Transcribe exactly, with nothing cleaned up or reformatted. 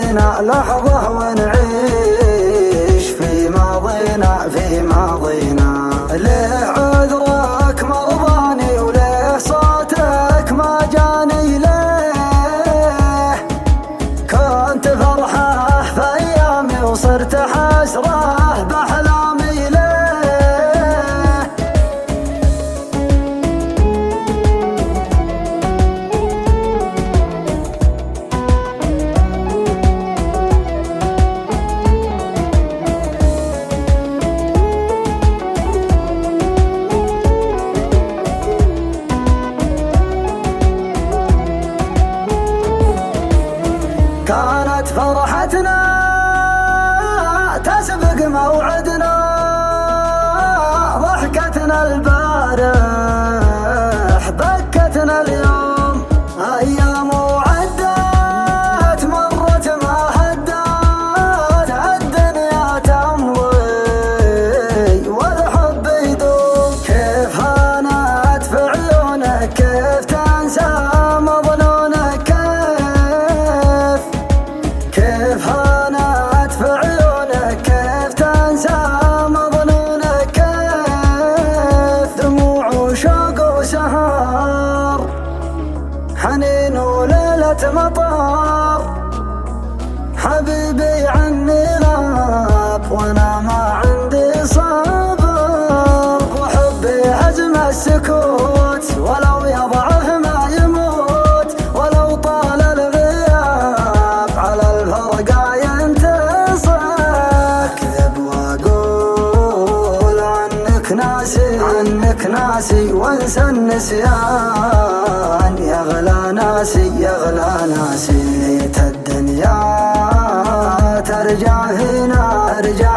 فينا لحظة ونعيش في ماضينا في ماضينا. ليه عذرك مرضاني وليه صوتك ما جاني؟ ليه كنت فرحة في أيامي وصرت حسرة بأحلامي؟ ليه كانت فرحتنا تسبق موعدنا، ضحكتنا البارح بكتنا اليوم. أيام وعدت مرت ما هدت، الدنيا تمضي والحب يدوم. كيف هانت في عيونك، كيف تنسى مظنونك، كيف كيف هانت في عيونك، كيف تنسى مظنونك، كيف دموع وشوق وسهر، حنين وليلة مطر. حبيبي عني غاب وانا ما عندي صبر، وحبي هزم السكوت ولو يضعف ما يموت، ولو طال الغياب على الفرقة ينتصر. أكذب واقول عنك ناسي، عنك ناسي وانسى النسيان. يغلى ناسي يغلى ناسي، الدنيا ترجع فينا ترجع